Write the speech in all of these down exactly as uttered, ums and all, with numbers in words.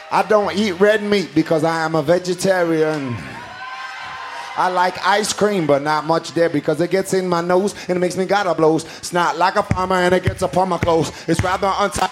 I don't eat red meat because I am a vegetarian. I like ice cream, but not much there because it gets in my nose and it makes me gotta blows. It's not like a farmer and it gets upon my clothes. It's rather untidy.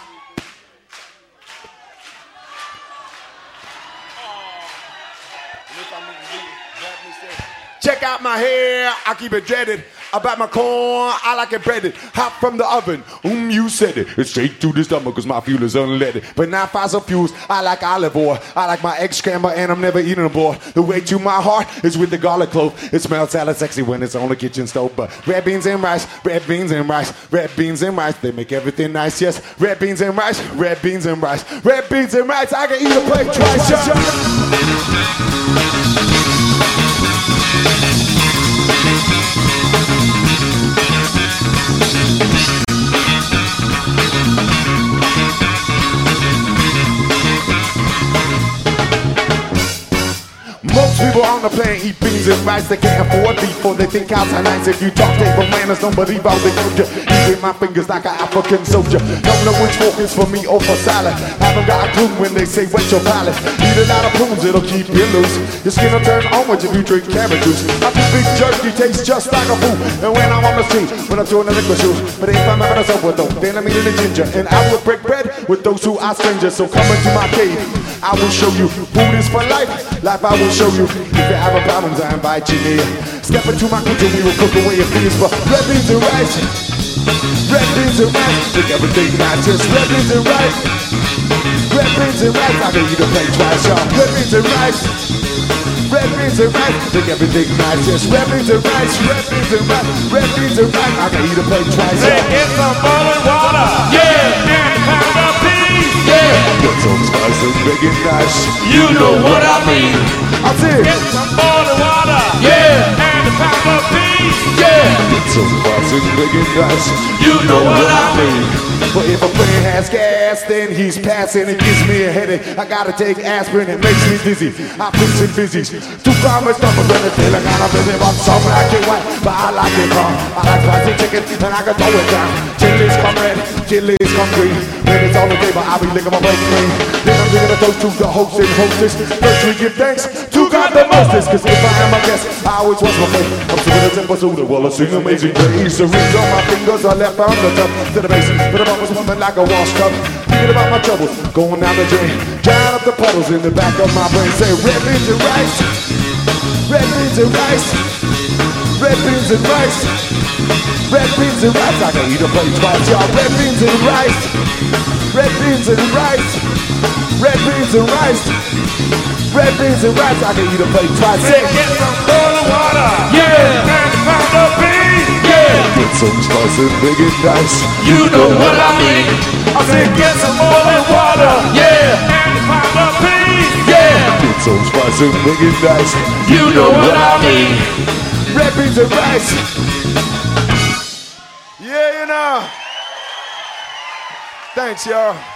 Check out my hair, I keep it dreaded. About my corn, I like it breaded. Hot from the oven, um, you said it. It's straight to the stomach cause my fuel is unleaded. But not fossil fuels, I like olive oil. I like my egg scrambled and I'm never eating a boil. The way to my heart is with the garlic clove. It smells salad sexy when it's on the kitchen stove. But red beans and rice, red beans and rice, red beans and rice, they make everything nice, yes. Red beans and rice, red beans and rice, red beans and rice, I can eat a plate twice, yeah. Most people on the planet eat beans and rice. They can't afford beef or they think cows are nice. If you talk table manners, don't believe all they told you. Eating my fingers like an African soldier. Don't know which fork is for me or for salad. Haven't got a clue when they say wet your palate. Eat a lot of prunes, it'll keep you loose. Your skin will turn orange if you drink carrot juice. I think big jerky tastes just like a food. And when I'm on the street, when I'm doing the liquor shoes. But if I'm having a sober though, then I'm eating a ginger. And I will break bread with those who are strangers. So come into my cave, I will show you. Food is for life, life I will show you. If you have a problems, I invite you near. Step into my kitchen, we will cook away your fears. But red beans and rice, red beans and rice, make everything nice. Just red beans and rice, red beans and rice, I can eat a plate twice, y'all. Red beans and rice, red beans and rice, make everything nice. Just red beans and rice, red beans and rice, red beans and rice, I can eat a plate twice, y'all. They get some boiling water, yeah, and a pound of peas, yeah. Get some spice and make it nice. You know what I mean. I'll see it. Get some boiling water, yeah, and a pound of peas, yeah. Get some spice and make it nice. You know what I mean. But if a friend has gas, then he's passing. It gives me a headache. I gotta take aspirin, it makes me dizzy. I put some fizzies. Two promise numbers when it's feeling kind of busy. But some like it white, but I like it raw. I like spicy chicken, and I can throw it down. Chilies come red, chilies come green. When it's on the table, I'll be licking my plate clean. Then I'm giving a toast to the host and hostess. First we give thanks to God the mostest. Cause if I am a guest, I always watch my plate. I'm singing a tempo to the wall, I sing amazing grace. The rings on my fingers are left on the top to the base. But I'm always moving like a washed up. Thinking about my troubles, going down the drain. Drying up the puddles in the back of my brain. Say red beans and rice, red beans and rice, red beans and rice, red beans and rice. I can eat a plate twice, y'all. Red beans and rice, red beans and rice, red beans and rice, red beans and rice. I can eat a plate twice. Say get some boiling water, yeah, and a pound of peas, yeah. Get some spice and make it nice. You know what I mean. I said get some boiling water, yeah, and a pound of peas, yeah. Get some spice and make it nice. You know what I mean. Red beans and rice. Yeah, you know. Thanks, y'all.